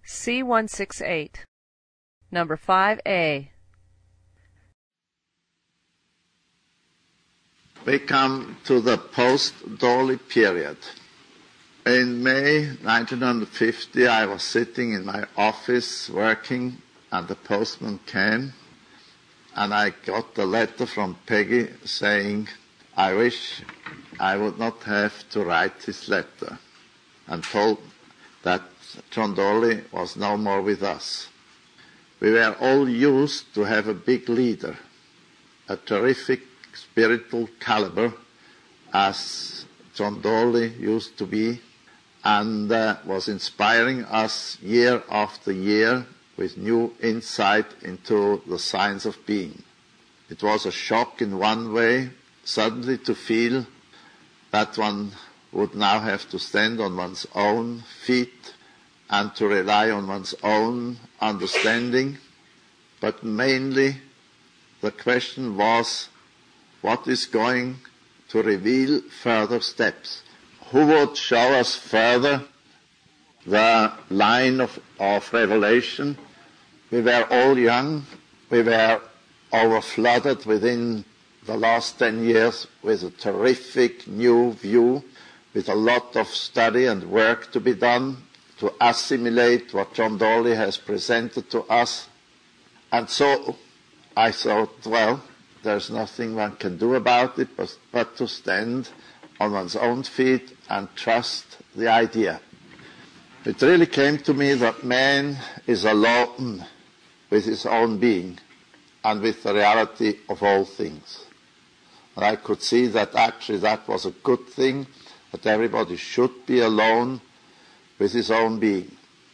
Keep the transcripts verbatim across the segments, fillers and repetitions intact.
C one sixty-eight. Number five A. We come to the post-Dawley period. In May nineteen fifty, I was sitting in my office working, and the postman came, and I got a letter from Peggy saying, I wish I would not have to write this letter, and told that John Dawley was no more with us. We were all used to have a big leader, a terrific spiritual caliber, as John Dawley used to be, and uh, was inspiring us year after year with new insight into the science of being. It was a shock in one way, suddenly to feel that one would now have to stand on one's own feet and to rely on one's own understanding. But mainly the question was, what is going to reveal further steps? Who would show us further the line of, of revelation? We were all young. We were overflooded within the last ten years with a terrific new view, with a lot of study and work to be done to assimilate what John Dawley has presented to us. And so I thought, well, there's nothing one can do about it but, but to stand on one's own feet and trust the idea. It really came to me that man is alone with his own being and with the reality of all things. And I could see that actually that was a good thing, that everybody should be alone with his own being.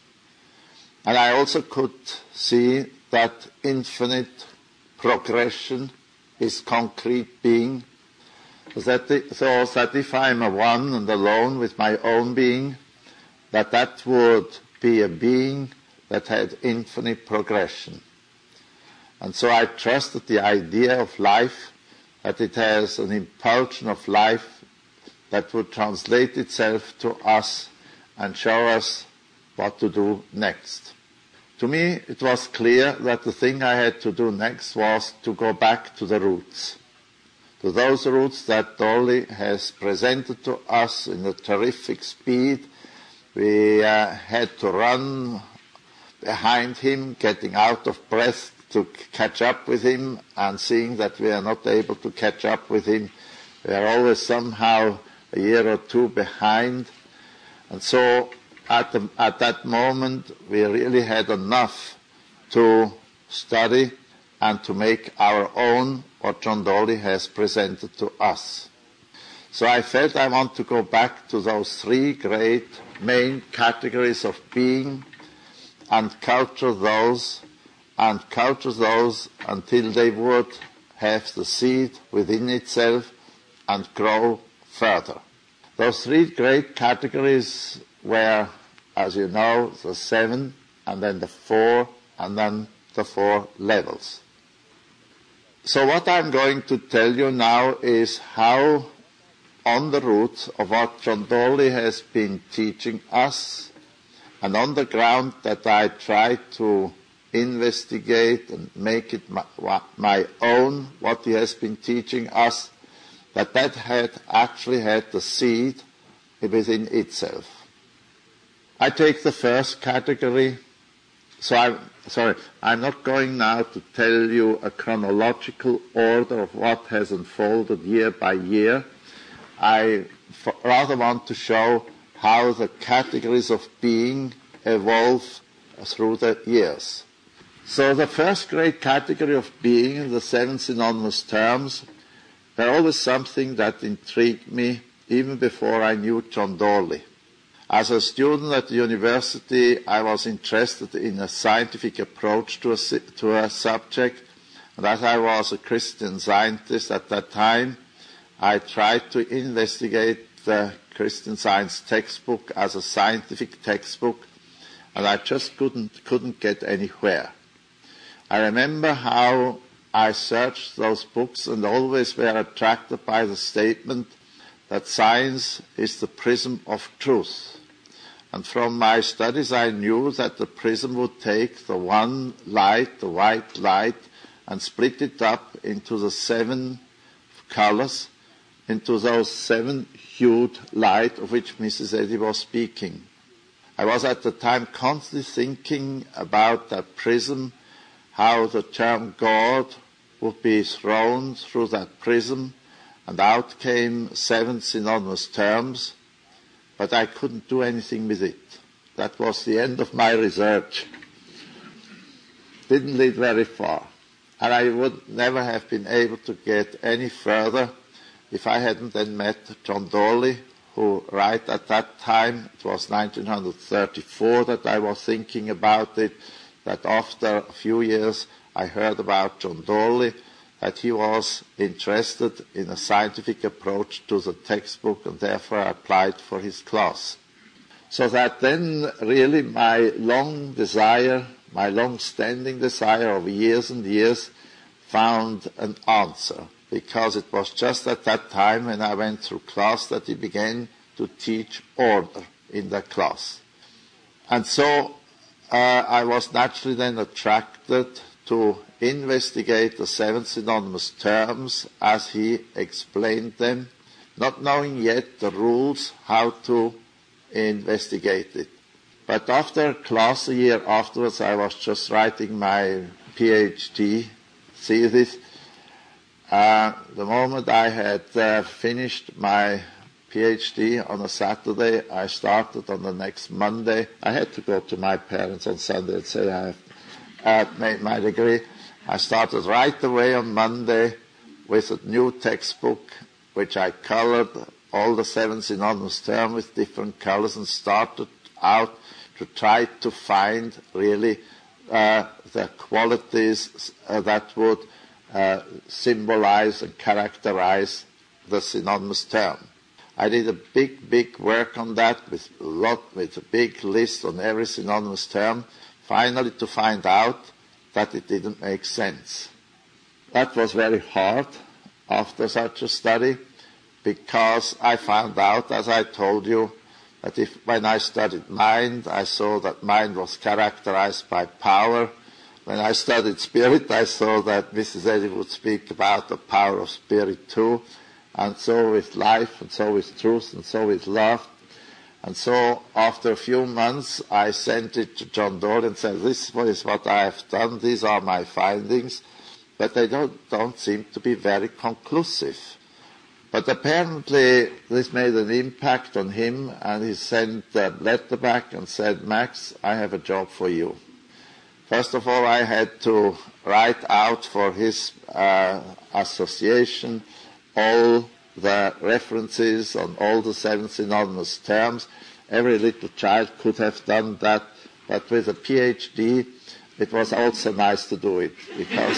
And I also could see that infinite progression is concrete being, that it, so that if I'm a one and alone with my own being, that that would be a being that had infinite progression. And so I trusted the idea of life, that it has an impulsion of life that would translate itself to us and show us what to do next. To me, it was clear that the thing I had to do next was to go back to the roots, to those roots that Dawley has presented to us in a terrific speed. We uh, had to run behind him, getting out of breath to catch up with him, and seeing that we are not able to catch up with him. We are always somehow a year or two behind. And so at, the, at that moment, we really had enough to study and to make our own what John Dawley has presented to us. So I felt I want to go back to those three great main categories of being and culture those, and culture those until they would have the seed within itself and grow further. Those three great categories were, as you know, the seven, and then the four, and then the four levels. So what I'm going to tell you now is how, on the roots of what John Dawley has been teaching us, and on the ground that I try to investigate and make it my, my own, what he has been teaching us, that that had actually had the seed within itself. I take the first category. So I'm sorry, I'm not going now to tell you a chronological order of what has unfolded year by year. I f- rather want to show how the categories of being evolve through the years. So the first great category of being, the seven synonymous terms, were always something that intrigued me even before I knew John Dawley. As a student at the university, I was interested in a scientific approach to a, to a subject, and as I was a Christian Scientist at that time, I tried to investigate the Christian Science textbook as a scientific textbook, and I just couldn't, couldn't get anywhere. I remember how I searched those books and always were attracted by the statement that science is the prism of truth. And from my studies I knew that the prism would take the one light, the white light, and split it up into the seven colors, into those seven hued light of which Missus Eddy was speaking. I was at the time constantly thinking about that prism, how the term God would be thrown through that prism, and out came seven synonymous terms, but I couldn't do anything with it. That was the end of my research. Didn't lead very far. And I would never have been able to get any further if I hadn't then met John Dorley, who right at that time, it was nineteen thirty-four that I was thinking about it, that after a few years I heard about John Dorley, that he was interested in a scientific approach to the textbook, and therefore I applied for his class. So that then really my long desire, my long-standing desire of years and years found an answer, because it was just at that time when I went through class that he began to teach order in that class. And so uh, I was naturally then attracted to investigate the seven synonymous terms as he explained them, not knowing yet the rules how to investigate it. But after class, a year afterwards, I was just writing my PhD thesis. Uh, the moment I had uh, finished my PhD on a Saturday, I started on the next Monday. I had to go to my parents on Sunday and say I have uh, made my degree. I started right away on Monday with a new textbook, which I colored all the seven synonymous terms with different colors, and started out to try to find really uh, the qualities uh, that would uh, symbolize and characterize the synonymous term. I did a big, big work on that with a lot, with a big list on every synonymous term, finally to find out that it didn't make sense. That was very hard after such a study, because I found out, as I told you, that if when I studied mind, I saw that mind was characterized by power. When I studied spirit, I saw that Missus Eddy would speak about the power of spirit too, and so with life, and so with truth, and so with love. And so after a few months, I sent it to John Dorley and said, this is what I have done, these are my findings, but they don't, don't seem to be very conclusive. But apparently this made an impact on him, and he sent a letter back and said, Max, I have a job for you. First of all, I had to write out for his uh, association all the references on all the seven synonymous terms. Every little child could have done that, but with a PhD, it was also nice to do it, because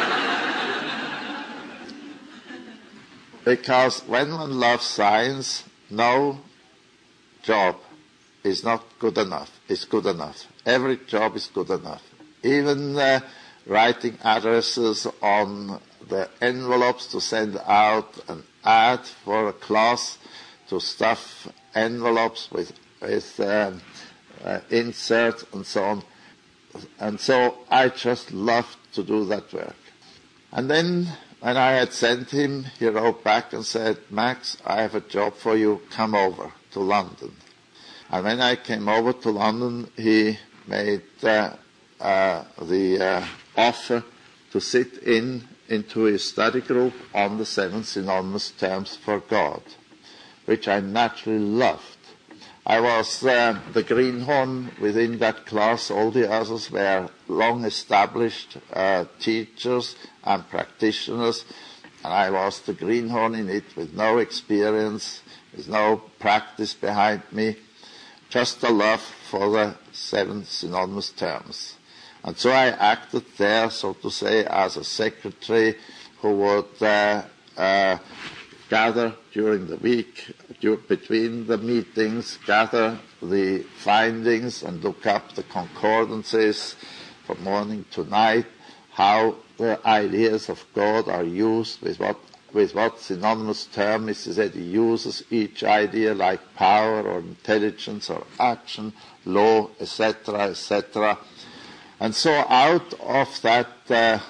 because when one loves science, no job is not good enough. It's good enough. Every job is good enough. Even uh, writing addresses on the envelopes to send out an ad for a class, to stuff envelopes with, with um, uh, inserts and so on. And so I just loved to do that work. And then when I had sent him, he wrote back and said, Max, I have a job for you, come over to London. And when I came over to London, he made uh, uh, the uh, offer to sit in into his study group on the seven synonymous terms for God, which I naturally loved. I was uh, the greenhorn within that class. All the others were long-established uh, teachers and practitioners, and I was the greenhorn in it with no experience, with no practice behind me, just a love for the seven synonymous terms. And so I acted there, so to say, as a secretary who would uh, uh, gather during the week, between the meetings, gather the findings and look up the concordances from morning to night, how the ideas of God are used with what with what synonymous term is that he uses each idea, like power or intelligence or action, law, et cetera, et cetera. And so out of that uh,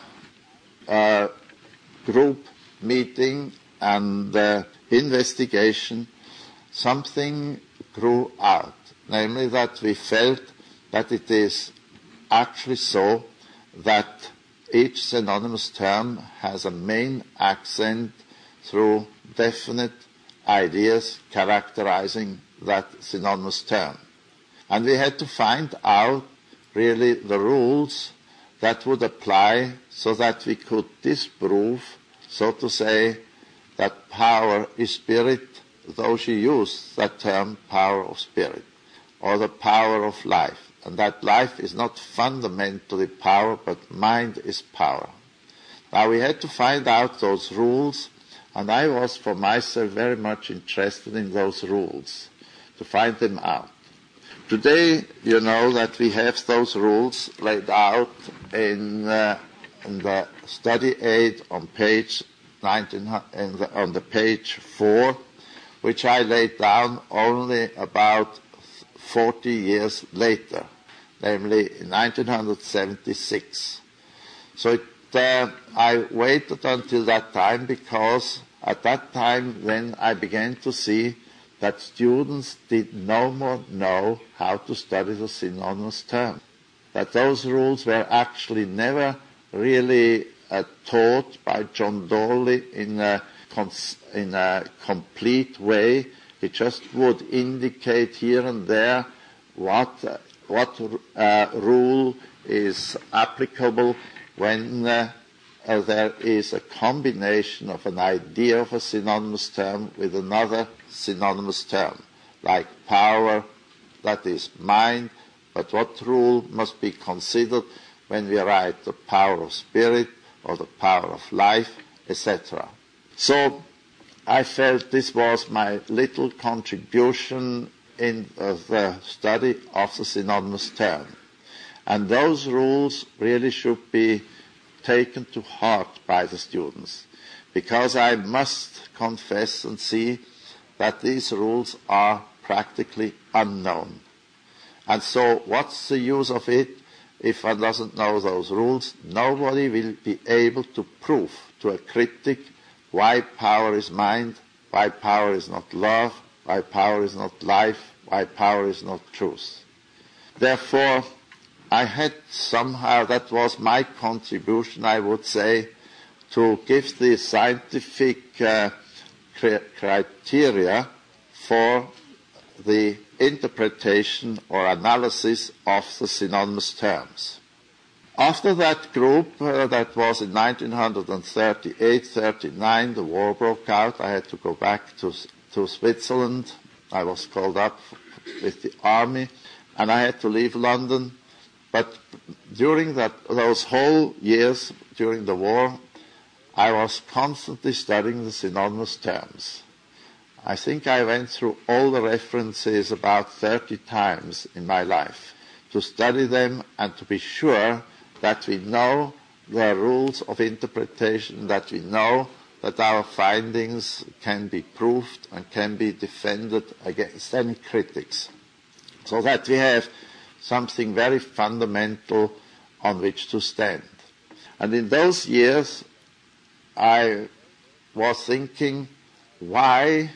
uh, group meeting and uh, investigation, something grew out, namely that we felt that it is actually so that each synonymous term has a main accent through definite ideas characterizing that synonymous term. And we had to find out really the rules that would apply so that we could disprove, so to say, that power is spirit, though she used that term power of spirit, or the power of life. And that life is not fundamentally power, but mind is power. Now we had to find out those rules, and I was for myself very much interested in those rules, to find them out. Today, you know that we have those rules laid out in, uh, in the study aid on page nineteen, in the, on the page four, which I laid down only about forty years later, namely in nineteen seventy-six. So it, uh, I waited until that time because at that time then I began to see that students did no more know how to study the synonymous term, that those rules were actually never really uh, taught by John Dawley in a, cons- in a complete way. It just would indicate here and there what uh, what uh, rule is applicable when uh, uh, there is a combination of an idea of a synonymous term with another synonymous term, like power, that is mind, but what rule must be considered when we write the power of spirit or the power of life, et cetera. So I felt this was my little contribution in uh, the study of the synonymous term. And those rules really should be taken to heart by the students, because I must confess and see that these rules are practically unknown. And so what's the use of it if one doesn't know those rules? Nobody will be able to prove to a critic why power is mind, why power is not love, why power is not life, why power is not truth. Therefore, I had somehow, that was my contribution, I would say, to give the scientific uh, cri- criteria for the interpretation or analysis of the synonymous terms. After that group, uh, that was in nineteen thirty-eight thirty-nine, the war broke out. I had to go back to, to Switzerland. I was called up with the army, and I had to leave London. But during that, those whole years during the war, I was constantly studying the synonymous terms. I think I went through all the references about thirty times in my life to study them and to be sure that we know the rules of interpretation, that we know that our findings can be proved and can be defended against any critics, so that we have something very fundamental on which to stand. And in those years, I was thinking, why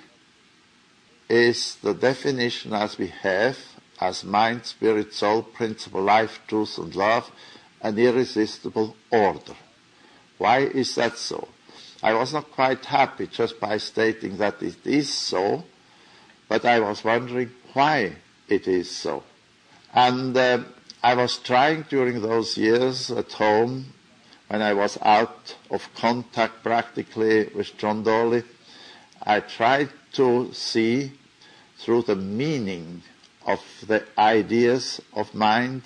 is the definition as we have, as mind, spirit, soul, principle, life, truth, and love, an irresistible order? Why is that so? I was not quite happy just by stating that it is so, but I was wondering why it is so. And uh, I was trying during those years at home, when I was out of contact practically with John Dawley, I tried to see through the meaning of the ideas of mind,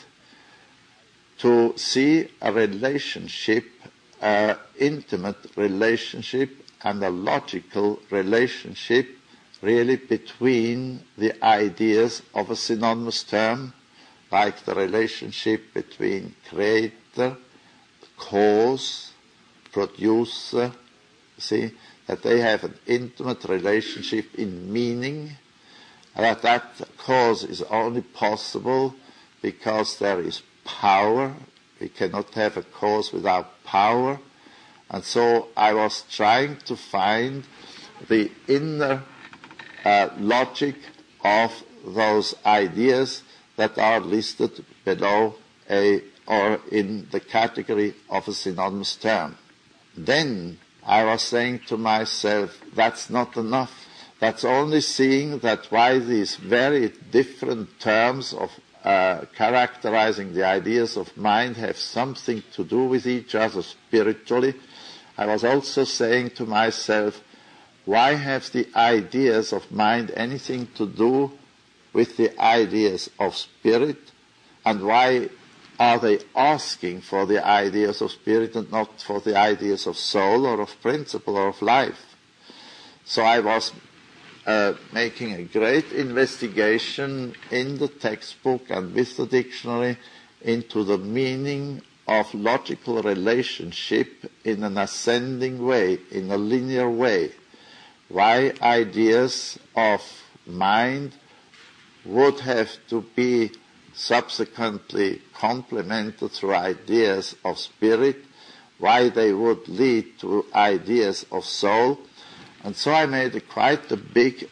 to see a relationship, an intimate relationship and a logical relationship really between the ideas of a synonymous term, like the relationship between creator, cause, producer, see, that they have an intimate relationship in meaning, and that that cause is only possible because there is power. We cannot have a cause without power. And so I was trying to find the inner uh, logic of those ideas that are listed below a or in the category of a synonymous term. Then I was saying to myself, that's not enough. That's only seeing that why these very different terms of uh, characterizing the ideas of mind have something to do with each other spiritually. I was also saying to myself, why have the ideas of mind anything to do with the ideas of spirit, and why are they asking for the ideas of spirit and not for the ideas of soul or of principle or of life? So I was uh, making a great investigation in the textbook and with the dictionary into the meaning of logical relationship in an ascending way, in a linear way. Why ideas of mind would have to be subsequently complemented through ideas of spirit, why they would lead to ideas of soul. And so I made a quite a big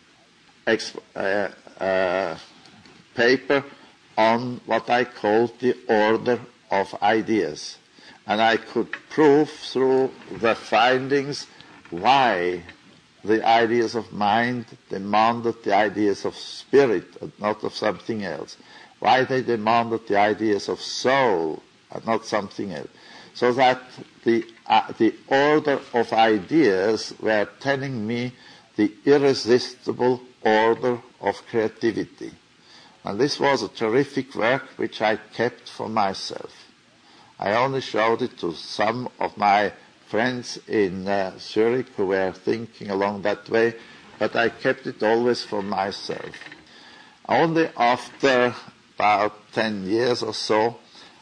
exp- uh, uh, paper on what I called the order of ideas. And I could prove through the findings why the ideas of mind demanded the ideas of spirit and not of something else. Why they demanded the ideas of soul and not something else. So that the, uh, the order of ideas were telling me the irresistible order of creativity. And this was a terrific work which I kept for myself. I only showed it to some of my friends in uh, Zurich who were thinking along that way, but I kept it always for myself. Only after about ten years or so,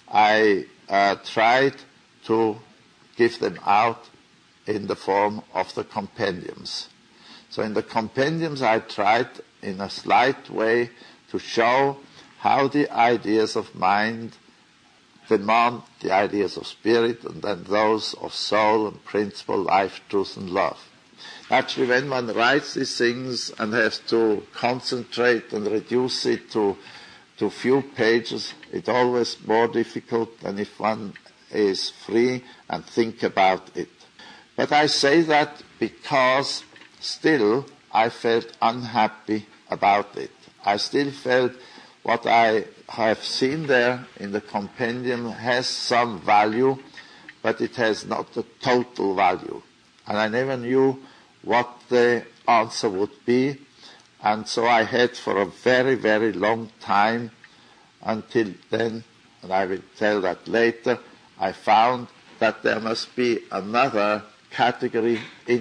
I uh, tried to give them out in the form of the compendiums. So in the compendiums I tried in a slight way to show how the ideas of mind demand the ideas of spirit, and then those of soul and principle, life, truth and love. Actually, when one writes these things and has to concentrate and reduce it to to few pages, it's always more difficult than if one is free and think about it. But I say that because still I felt unhappy about it. I still felt what I have seen there in the compendium has some value, but it has not the total value. And I never knew what the answer would be, and so I had for a very, very long time until then, and I will tell that later, I found that there must be another category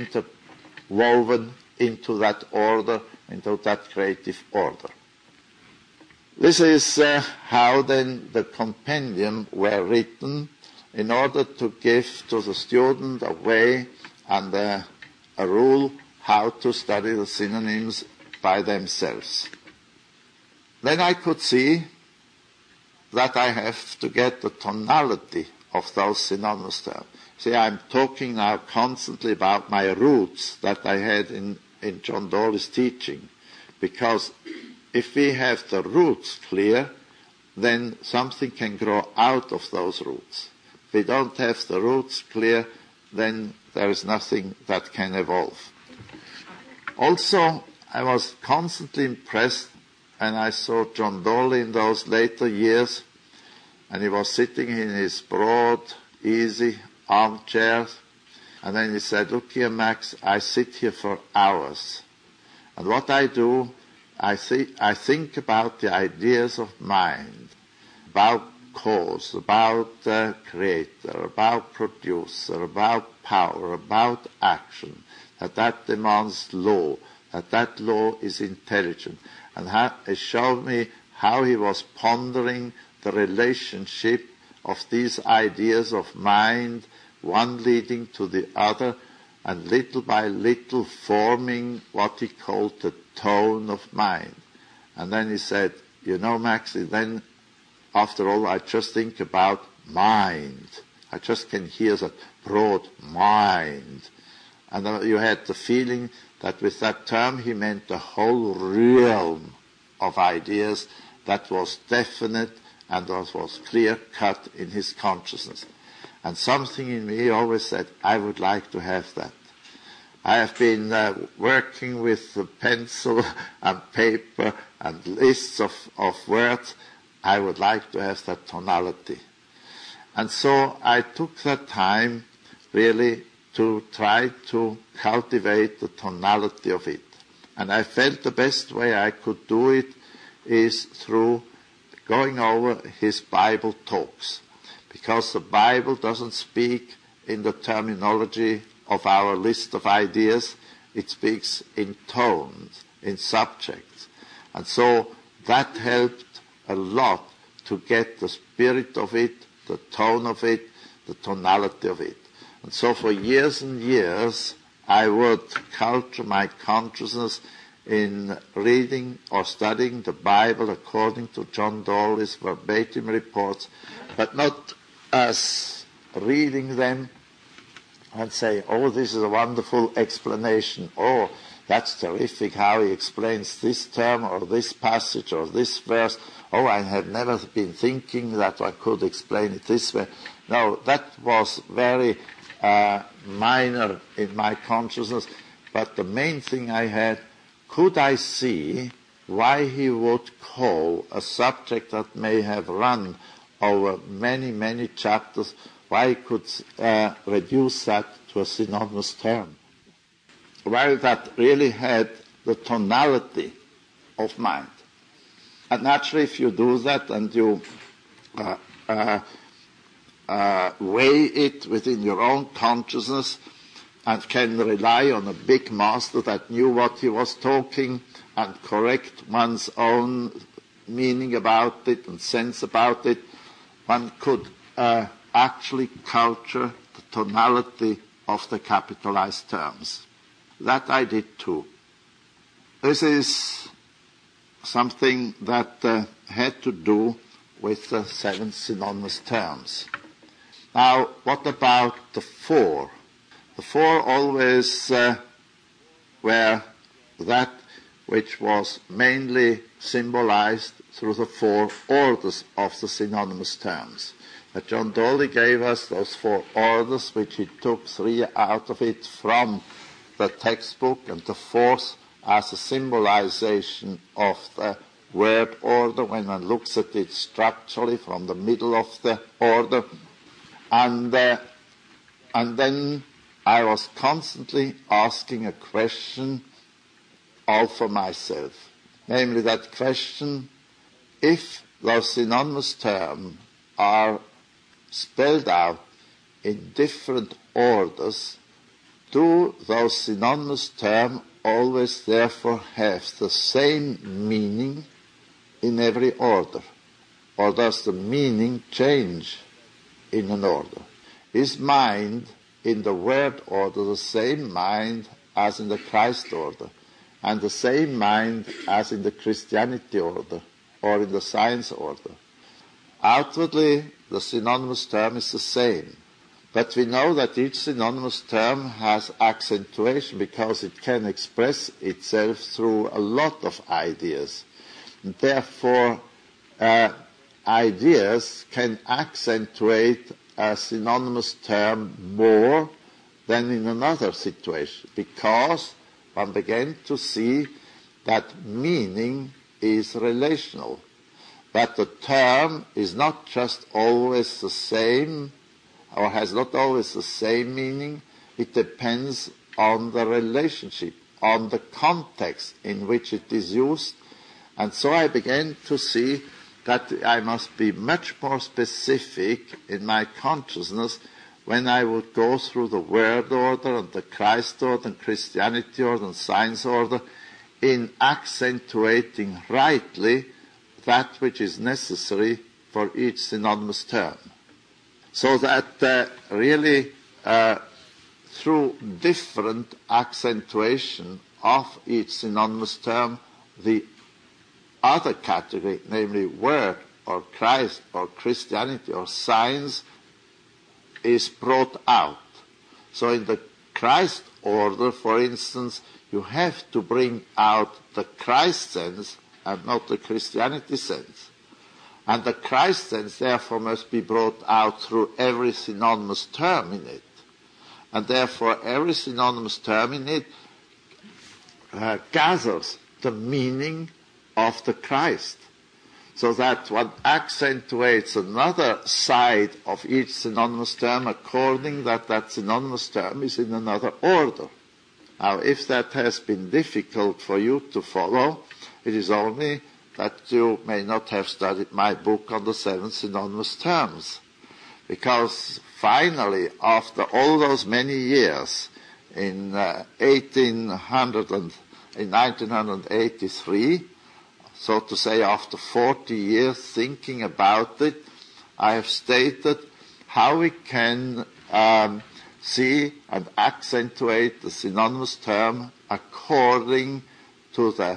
interwoven into that order, into that creative order. This is uh, how then the compendium were written in order to give to the student a way and uh, a rule how to study the synonyms by themselves. Then I could see that I have to get the tonality of those synonymous terms. See, I'm talking now constantly about my roots that I had in, in John Dawley's teaching, because if we have the roots clear, then something can grow out of those roots. If we don't have the roots clear, then there is nothing that can evolve. Also, I was constantly impressed, and I saw John Dawley in those later years, and he was sitting in his broad, easy armchair, and then he said, "Look here, Max, I sit here for hours, and what I do, I, th- I think about the ideas of mind, about cause, about uh, creator, about producer, about power, about action, that that demands law, that that law is intelligent." And ha- it showed me how he was pondering the relationship of these ideas of mind, one leading to the other, and little by little forming what he called the tone of mind. And then he said, you know, Max, then after all, I just think about mind. I just can hear that broad mind. And you had the feeling that with that term he meant the whole realm of ideas that was definite and that was clear-cut in his consciousness. And something in me always said, I would like to have that. I have been uh, working with the pencil and paper and lists of, of words. I would like to have that tonality. And so I took that time really to try to cultivate the tonality of it. And I felt the best way I could do it is through going over his Bible talks. Because the Bible doesn't speak in the terminology of our list of ideas, it speaks in tones, in subjects. And so that helped a lot to get the spirit of it, the tone of it, the tonality of it. And so for years and years, I would culture my consciousness in reading or studying the Bible according to John Dawley's verbatim reports, but not as reading them and say, oh, this is a wonderful explanation. Oh, that's terrific how he explains this term or this passage or this verse. Oh, I have never been thinking that I could explain it this way. No, that was very uh, minor in my consciousness. But the main thing I had, could I see why he would call a subject that may have run over many, many chapters, why he could uh, reduce that to a synonymous term? While that really had the tonality of mind. And naturally, if you do that and you uh, uh, uh, weigh it within your own consciousness and can rely on a big master that knew what he was talking and correct one's own meaning about it and sense about it, one could uh, actually culture the tonality of the capitalized terms. That I did too. This is something that uh, had to do with the seven synonymous terms. Now, what about the four? The four always uh, were that which was mainly symbolized through the four orders of the synonymous terms. But John Dawley gave us those four orders, which he took three out of it from the textbook, and the fourth as a symbolization of the word order when one looks at it structurally from the middle of the order. And, uh, and then I was constantly asking a question all for myself. Namely that question, if those synonymous terms are spelled out in different orders, do those synonymous terms always therefore have the same meaning in every order? Or does the meaning change in an order? Is mind in the word order the same mind as in the Christ order, and the same mind as in the Christianity order or in the science order? Outwardly, the synonymous term is the same. But we know that each synonymous term has accentuation because it can express itself through a lot of ideas. And therefore, uh, ideas can accentuate a synonymous term more than in another situation, because one began to see that meaning is relational, that the term is not just always the same or has not always the same meaning. It depends on the relationship, on the context in which it is used. And so I began to see that I must be much more specific in my consciousness when I would go through the word order and the Christ order and Christianity order and science order in accentuating rightly that which is necessary for each synonymous term. So that uh, really uh, through different accentuation of each synonymous term, the other category, namely Word or Christ or Christianity or science, is brought out. So in the Christ order, for instance, you have to bring out the Christ sense and not the Christianity sense. And the Christ sense, therefore, must be brought out through every synonymous term in it. And therefore, every synonymous term in it uh, gathers the meaning of the Christ, so that one accentuates another side of each synonymous term according that that synonymous term is in another order. Now, if that has been difficult for you to follow, it is only that you may not have studied my book on the seven synonymous terms. Because finally, after all those many years, in uh, eighteen hundred and in nineteen eighty-three, so to say after forty years thinking about it, I have stated how we can um, see and accentuate the synonymous term according to the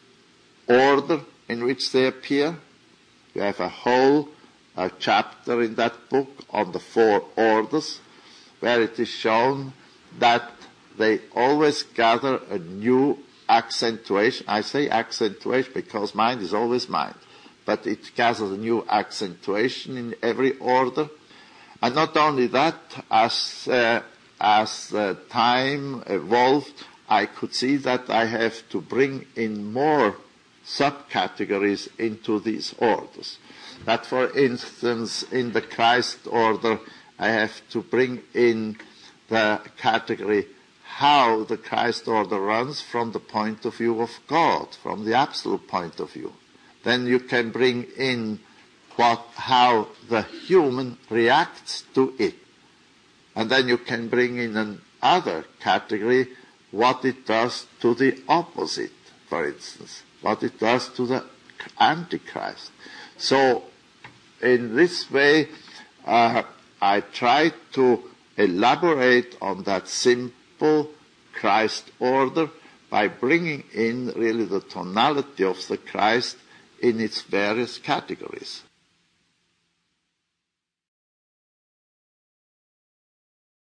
order in which they appear. You have a whole uh, chapter in that book on the four orders, where it is shown that they always gather a new accentuation. I say accentuation because mind is always mind, but it gathers a new accentuation in every order. And not only that, as uh, as uh, time evolved, I could see that I have to bring in more subcategories into these orders. That, for instance, in the Christ order, I have to bring in the category how the Christ order runs from the point of view of God, from the absolute point of view. Then you can bring in what, how the human reacts to it. And then you can bring in another category, what it does to the opposite, for instance, what it does to the Antichrist. So, in this way, uh, I try to elaborate on that simple Christ order by bringing in really the tonality of the Christ in its various categories.